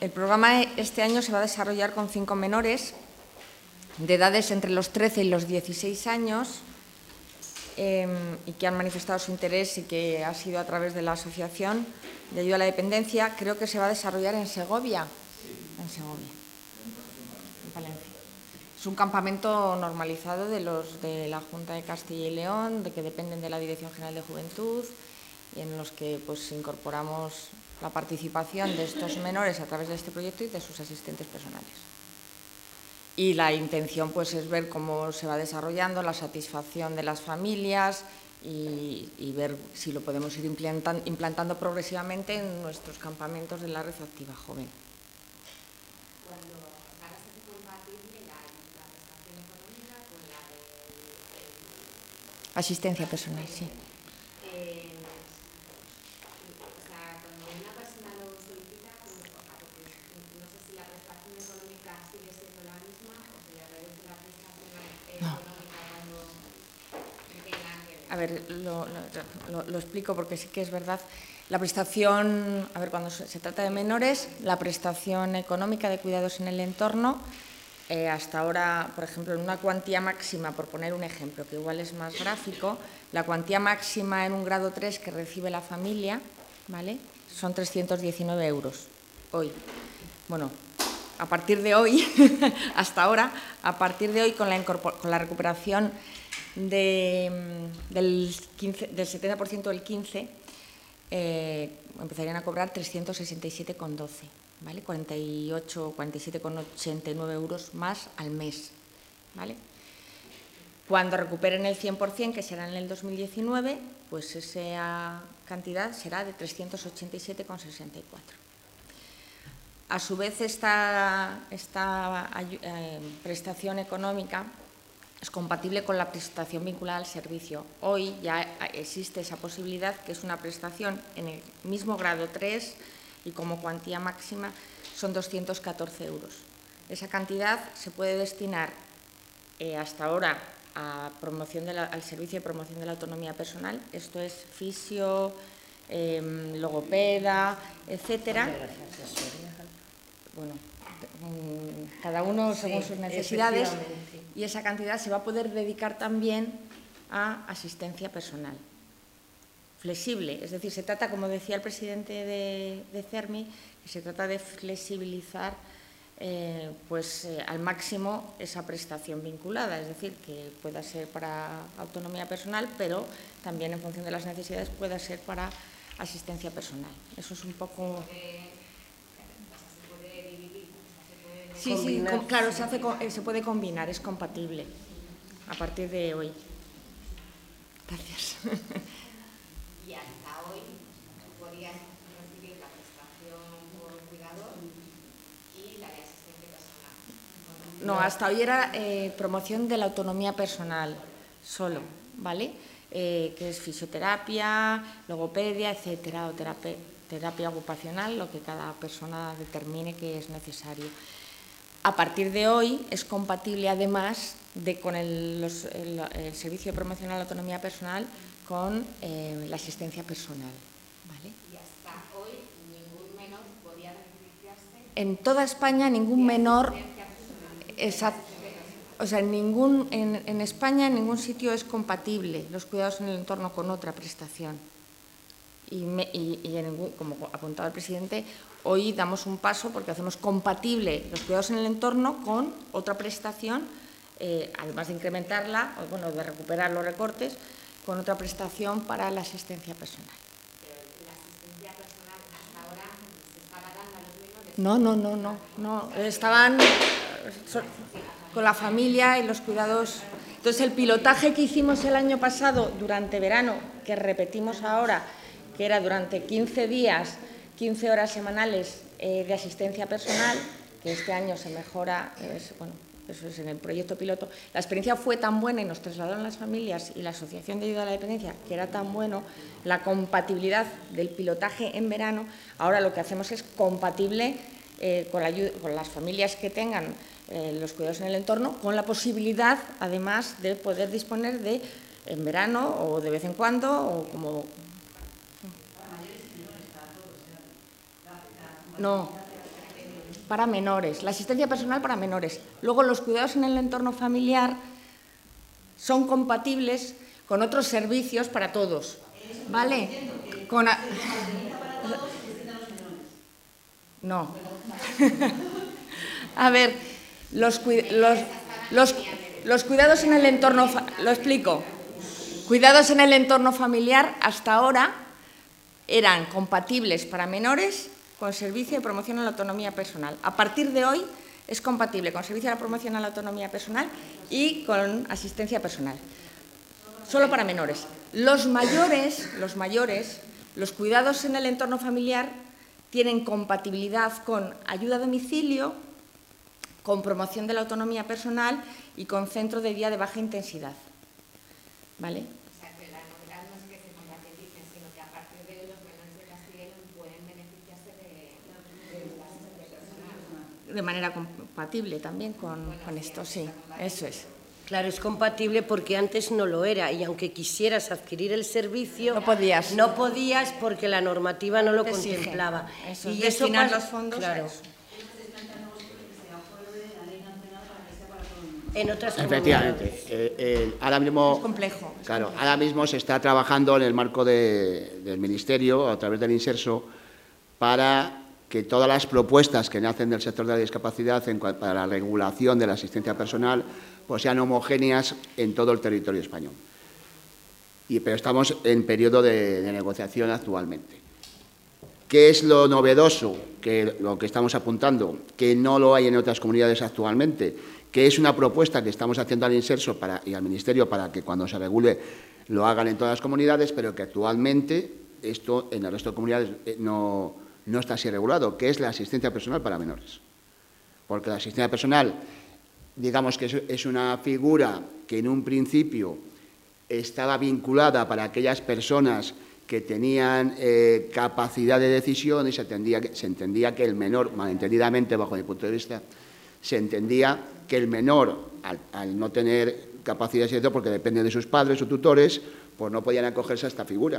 El programa este año se va a desarrollar con 5 menores de edades entre los 13 y los 16 años y que han manifestado su interés y que ha sido a través de la Asociación de Ayuda a la Dependencia. Creo que se va a desarrollar en Segovia. En Segovia, en Palencia. Es un campamento normalizado de los de la Junta de Castilla y León, de que dependen de la Dirección General de Juventud, y en los que pues incorporamos la participación de estos menores a través de este proyecto y de sus asistentes personales. Y la intención pues es ver cómo se va desarrollando la satisfacción de las familias y ver si lo podemos ir implantando progresivamente en nuestros campamentos de la Red Activa Joven. Cuando ahora se hace compatible la prestación económica con la de asistencia personal, sí. O sea, cuando una persona lo solicita, no sé si la prestación económica sigue siendo la misma o se le reduce la prestación económica cuando no tiene nada que ver. A ver, lo explico porque sí que es verdad. La prestación, a ver, cuando se trata de menores, la prestación económica de cuidados en el entorno, hasta ahora, por ejemplo, en una cuantía máxima, por poner un ejemplo que igual es más gráfico, la cuantía máxima en un grado 3 que recibe la familia, ¿vale?, son 319 euros hoy. Bueno, a partir de hoy, hasta ahora, a partir de hoy, con la recuperación del 70% del 15%, empezarían a cobrar 367,12, ¿vale? 47,89 euros más al mes, ¿vale? Cuando recuperen el 100%, que será en el 2019, pues esa cantidad será de 387,64. A su vez, esta prestación económica es compatible con la prestación vinculada al servicio. Hoy ya existe esa posibilidad, que es una prestación en el mismo grado 3 y como cuantía máxima son 214 euros. Esa cantidad se puede destinar hasta ahora a al servicio de promoción de la autonomía personal. Esto es fisio, logopeda, etcétera. Bueno, cada uno según sus necesidades, y esa cantidad se va a poder dedicar también a asistencia personal. Flexible, es decir, se trata, como decía el presidente de CERMI, que se trata de flexibilizar al máximo esa prestación vinculada, es decir, que pueda ser para autonomía personal, pero también en función de las necesidades pueda ser para asistencia personal. Eso es un poco... Sí, claro, se puede combinar, es compatible a partir de hoy. Gracias. Y hasta hoy podías recibir la prestación por cuidador y la de asistencia personal. No, hasta hoy era promoción de la autonomía personal solo, ¿vale? Que es fisioterapia, logopedia, etcétera, o terapia ocupacional, lo que cada persona determine que es necesario. A partir de hoy es compatible, además, con el Servicio de Promoción a la Autonomía Personal con la asistencia personal. ¿Vale? Y hasta hoy ningún menor podía beneficiarse. En toda España ningún menor, o sea, en España en ningún sitio es compatible los cuidados en el entorno con otra prestación. Como apuntaba el presidente, hoy damos un paso porque hacemos compatible los cuidados en el entorno con otra prestación, además de incrementarla, o bueno, de recuperar los recortes, con otra prestación para la asistencia personal. Pero la asistencia personal hasta ahora se estaba dando a los menores. No, estaban con la familia y los cuidados. Entonces, el pilotaje que hicimos el año pasado durante verano, que repetimos ahora, que era durante 15 días, 15 horas semanales de asistencia personal, que este año se mejora, eso es en el proyecto piloto. La experiencia fue tan buena y nos trasladaron las familias y la Asociación de Ayuda a la Dependencia, que era tan bueno la compatibilidad del pilotaje en verano. Ahora lo que hacemos es compatible con las familias que tengan los cuidados en el entorno, con la posibilidad, además, de poder disponer de en verano o de vez en cuando o como... No, para menores, la asistencia personal para menores. Luego, los cuidados en el entorno familiar son compatibles con otros servicios para todos, ¿vale? No. A ver, los cuidados en el entorno... Lo explico. Cuidados en el entorno familiar hasta ahora eran compatibles para menores con servicio de promoción a la autonomía personal. A partir de hoy es compatible con servicio de promoción a la autonomía personal y con asistencia personal. Solo para menores. Los mayores, los cuidados en el entorno familiar tienen compatibilidad con ayuda a domicilio, con promoción de la autonomía personal y con centro de día de baja intensidad. ¿Vale? O sea, que la novedad no es que se compatibilicen, sino que a partir de los menores de Castilla y León pueden beneficiarse de la asistencia personal. De manera compatible también con esto, sí, eso es. Claro, es compatible porque antes no lo era y aunque quisieras adquirir el servicio... No podías. No podías porque la normativa no lo contemplaba. Eso, y destinar los fondos claro. a eso. En otras Efectivamente. Ahora mismo, es complejo. Claro, ahora mismo se está trabajando en el marco del Ministerio, a través del Inserso, para que todas las propuestas que nacen del sector de la discapacidad para la regulación de la asistencia personal pues sean homogéneas en todo el territorio español. Pero estamos en periodo de negociación actualmente. ¿Qué es lo novedoso? Lo que estamos apuntando, que no lo hay en otras comunidades actualmente, que es una propuesta que estamos haciendo al Inserso y al Ministerio para que cuando se regule lo hagan en todas las comunidades, pero que actualmente esto en el resto de comunidades no está así regulado, que es la asistencia personal para menores. Porque la asistencia personal, digamos que es una figura que en un principio estaba vinculada para aquellas personas que tenían capacidad de decisión y se entendía que el menor, malentendidamente bajo mi punto de vista, se entendía que el menor, al no tener capacidad de decisión, porque depende de sus padres o tutores, pues no podían acogerse a esta figura.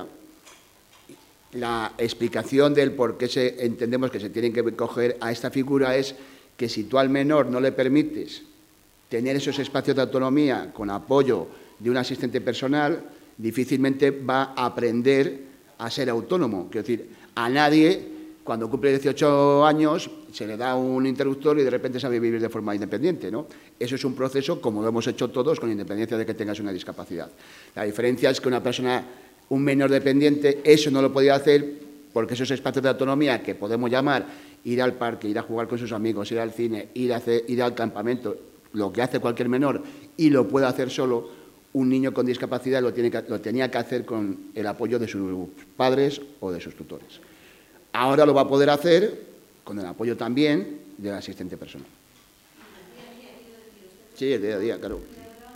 La explicación del por qué entendemos que se tienen que acoger a esta figura es que si tú al menor no le permites tener esos espacios de autonomía con apoyo de un asistente personal, difícilmente va a aprender a ser autónomo. Quiero decir, a nadie, cuando cumple 18 años, se le da un interruptor y de repente sabe vivir de forma independiente, ¿no? Eso es un proceso, como lo hemos hecho todos, con independencia de que tengas una discapacidad. La diferencia es que un menor dependiente, eso no lo podía hacer porque esos espacios de autonomía que podemos llamar ir al parque, ir a jugar con sus amigos, ir al cine, ir al campamento, lo que hace cualquier menor y lo puede hacer solo, un niño con discapacidad lo tenía que hacer con el apoyo de sus padres o de sus tutores. Ahora lo va a poder hacer con el apoyo también del asistente personal. Sí, el día a día, claro.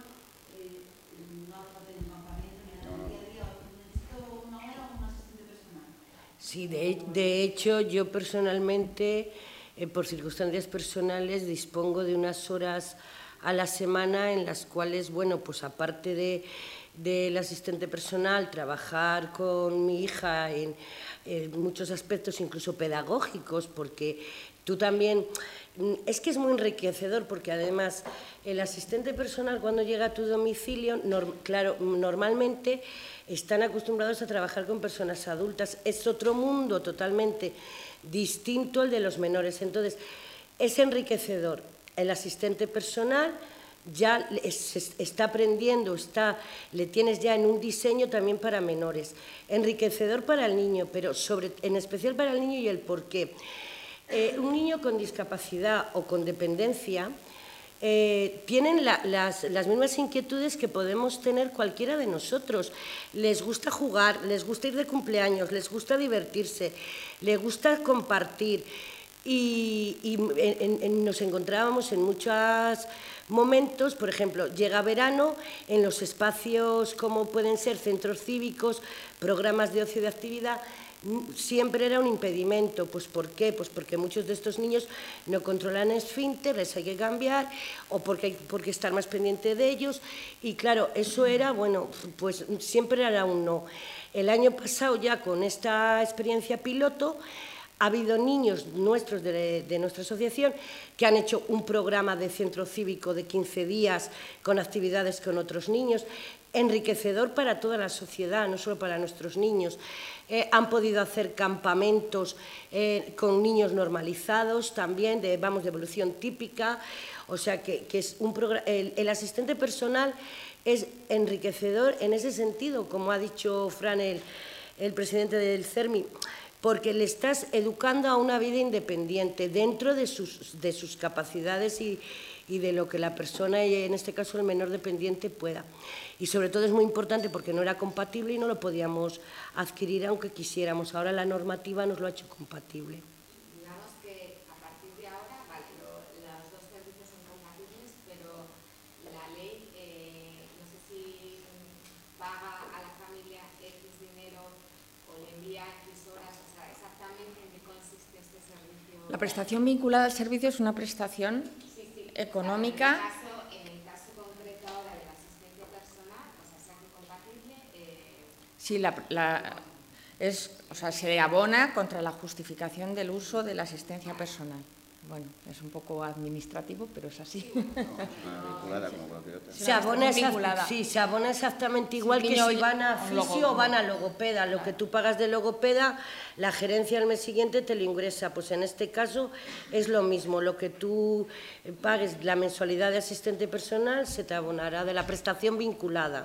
Sí, de hecho, yo personalmente, por circunstancias personales, dispongo de unas horas a la semana en las cuales, bueno, pues aparte del asistente personal, trabajar con mi hija en muchos aspectos, incluso pedagógicos, porque tú también... Es que es muy enriquecedor, porque además el asistente personal cuando llega a tu domicilio, claro, normalmente están acostumbrados a trabajar con personas adultas. Es otro mundo totalmente distinto al de los menores. Entonces, es enriquecedor. El asistente personal ya está aprendiendo, le tienes ya en un diseño también para menores. Enriquecedor para el niño, pero en especial para el niño y el por qué. Un niño con discapacidad o con dependencia tienen las mismas inquietudes que podemos tener cualquiera de nosotros. Les gusta jugar, les gusta ir de cumpleaños, les gusta divertirse, les gusta compartir. Y nos encontrábamos en muchos momentos, por ejemplo, llega verano, en los espacios como pueden ser centros cívicos, programas de ocio y de actividad, siempre era un impedimento. Pues ¿por qué? Pues porque muchos de estos niños no controlan esfínter, les hay que cambiar, o porque hay que estar más pendiente de ellos. Y claro, eso era, bueno, pues siempre era un no. El año pasado, ya con esta experiencia piloto, Ha habido niños nuestros de nuestra asociación que han hecho un programa de centro cívico de 15 días con actividades con otros niños, enriquecedor para toda la sociedad, no solo para nuestros niños. Han podido hacer campamentos con niños normalizados también, de evolución típica, o sea que es un programa. El asistente personal es enriquecedor en ese sentido, como ha dicho Fran, el presidente del CERMI, porque le estás educando a una vida independiente dentro de sus capacidades y de lo que la persona, y en este caso el menor dependiente, pueda. Y sobre todo es muy importante porque no era compatible y no lo podíamos adquirir aunque quisiéramos. Ahora la normativa nos lo ha hecho compatible. Digamos que a partir de ahora, vale, los dos servicios son compatibles, pero la ley, no sé si paga a la familia X dinero o le envía X horas, o sea, exactamente en qué consiste este servicio. La prestación vinculada al servicio es una prestación económica. En el caso concreto ahora de la asistencia personal, o sea, sea compatible. Sí, o sea, se abona contra la justificación del uso de la asistencia personal. Bueno, es un poco administrativo, pero es así. Vinculada como cualquier otra. Se abona exactamente igual que si van a fisio o van a logopeda. Lo que tú pagas de logopeda, la gerencia al mes siguiente te lo ingresa. Pues en este caso es lo mismo. Lo que tú pagues, la mensualidad de asistente personal, se te abonará de la prestación vinculada.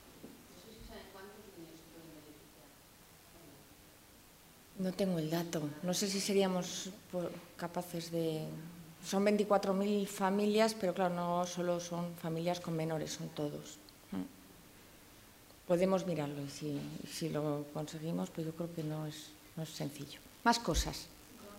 No tengo el dato. No sé si seríamos capaces de... Son 24.000 familias, pero claro, no solo son familias con menores, son todos. Podemos mirarlo y si lo conseguimos, pues yo creo que no es sencillo. Más cosas.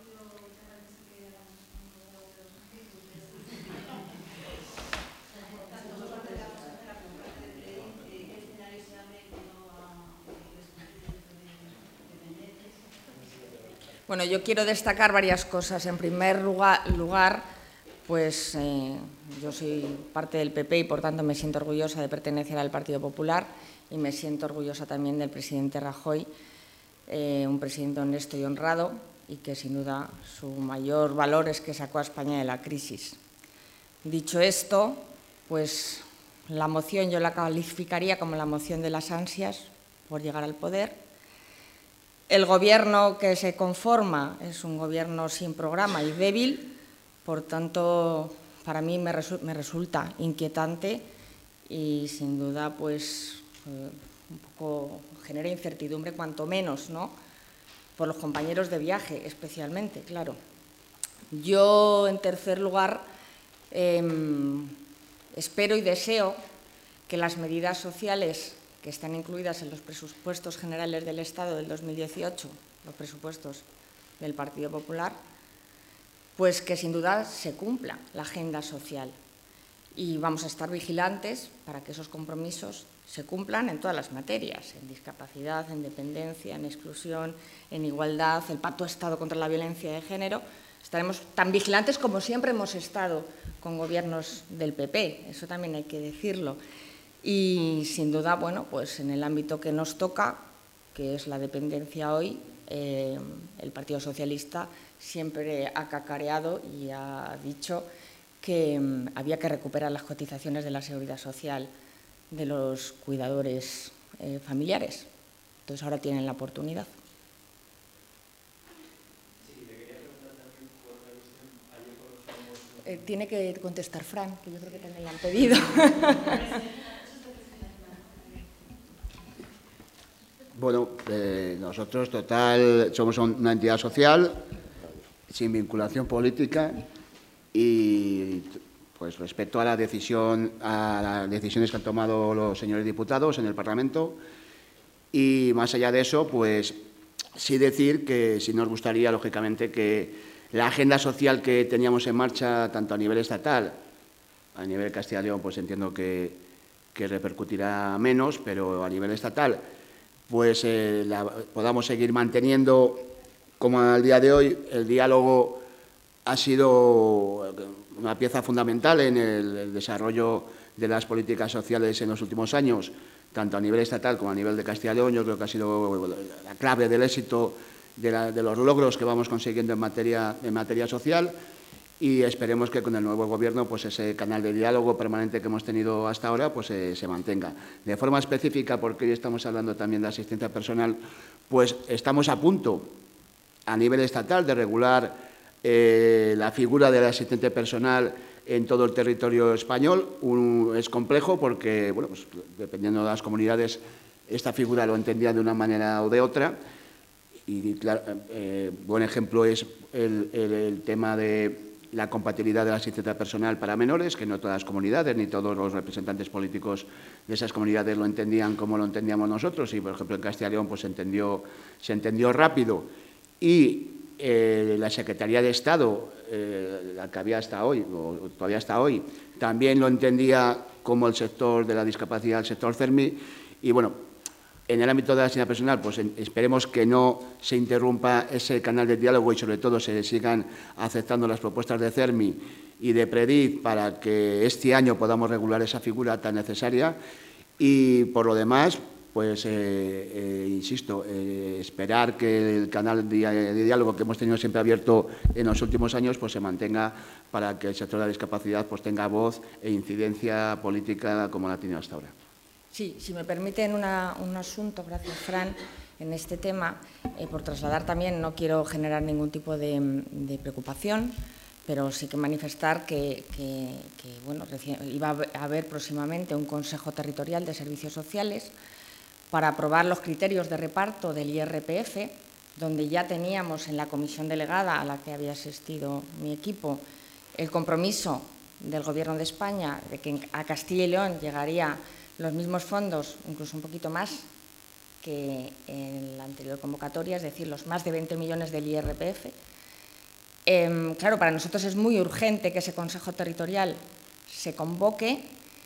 Bueno, yo quiero destacar varias cosas. En primer lugar, pues yo soy parte del PP y por tanto me siento orgullosa de pertenecer al Partido Popular y me siento orgullosa también del presidente Rajoy, un presidente honesto y honrado y que sin duda su mayor valor es que sacó a España de la crisis. Dicho esto, pues la moción yo la calificaría como la moción de las ansias por llegar al poder. El Gobierno que se conforma es un Gobierno sin programa y débil, por tanto, para mí me resulta inquietante y, sin duda, pues un poco genera incertidumbre, cuanto menos, ¿no? Por los compañeros de viaje, especialmente, claro. Yo, en tercer lugar, espero y deseo que las medidas sociales que están incluidas en los presupuestos generales del Estado del 2018, los presupuestos del Partido Popular, pues que sin duda se cumpla la agenda social. Y vamos a estar vigilantes para que esos compromisos se cumplan en todas las materias, en discapacidad, en dependencia, en exclusión, en igualdad, el Pacto de Estado contra la violencia de género. Estaremos tan vigilantes como siempre hemos estado con gobiernos del PP, eso también hay que decirlo. Y, sin duda, bueno, pues en el ámbito que nos toca, que es la dependencia hoy, el Partido Socialista siempre ha cacareado y ha dicho que había que recuperar las cotizaciones de la Seguridad Social de los cuidadores familiares. Entonces, ahora tienen la oportunidad. Tiene que contestar Fran, que yo creo que también le han pedido. Bueno, nosotros, total, somos una entidad social sin vinculación política y, pues, respecto a las decisiones que han tomado los señores diputados en el Parlamento y, más allá de eso, pues, sí decir que sí nos gustaría, lógicamente, que la agenda social que teníamos en marcha, tanto a nivel estatal, a nivel de Castilla y León, pues entiendo que repercutirá menos, pero a nivel estatal, pues podamos seguir manteniendo, como al día de hoy. El diálogo ha sido una pieza fundamental en el desarrollo de las políticas sociales en los últimos años, tanto a nivel estatal como a nivel de Castilla y León. Yo creo que ha sido la clave del éxito de los logros que vamos consiguiendo en materia social, y esperemos que con el nuevo Gobierno pues ese canal de diálogo permanente que hemos tenido hasta ahora pues se mantenga. De forma específica, porque hoy estamos hablando también de asistencia personal, pues estamos a punto, a nivel estatal, de regular la figura del asistente personal en todo el territorio español. Es complejo porque, bueno, pues, dependiendo de las comunidades, esta figura lo entendía de una manera o de otra. Y claro, buen ejemplo es el tema de la compatibilidad de la asistencia personal para menores, que no todas las comunidades ni todos los representantes políticos de esas comunidades lo entendían como lo entendíamos nosotros, y por ejemplo en Castilla y León pues, se entendió rápido, y la Secretaría de Estado, la que había hasta hoy, o todavía hasta hoy, también lo entendía como el sector de la discapacidad, el sector CERMI, y bueno, en el ámbito de la asistencia personal, pues esperemos que no se interrumpa ese canal de diálogo y sobre todo se sigan aceptando las propuestas de CERMI y de PREDIC para que este año podamos regular esa figura tan necesaria. Y por lo demás, pues insisto, esperar que el canal de diálogo que hemos tenido siempre abierto en los últimos años pues se mantenga para que el sector de la discapacidad pues tenga voz e incidencia política como la ha tenido hasta ahora. Sí, si me permiten un asunto, gracias Fran, en este tema, por trasladar también, no quiero generar ningún tipo de preocupación, pero sí que manifestar que bueno, iba a haber próximamente un Consejo Territorial de Servicios Sociales para aprobar los criterios de reparto del IRPF, donde ya teníamos en la comisión delegada a la que había asistido mi equipo el compromiso del Gobierno de España de que a Castilla y León llegaría los mismos fondos, incluso un poquito más que en la anterior convocatoria, es decir, los más de 20 millones del IRPF. Claro, para nosotros es muy urgente que ese Consejo Territorial se convoque,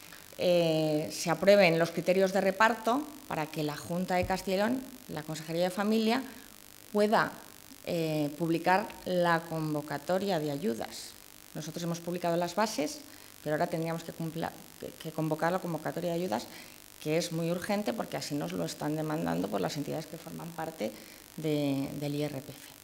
se aprueben los criterios de reparto para que la Junta de Castilla y León, la Consejería de Familia, pueda publicar la convocatoria de ayudas. Nosotros hemos publicado las bases, pero ahora tendríamos que convocar la convocatoria de ayudas, que es muy urgente porque así nos lo están demandando por las entidades que forman parte del IRPF.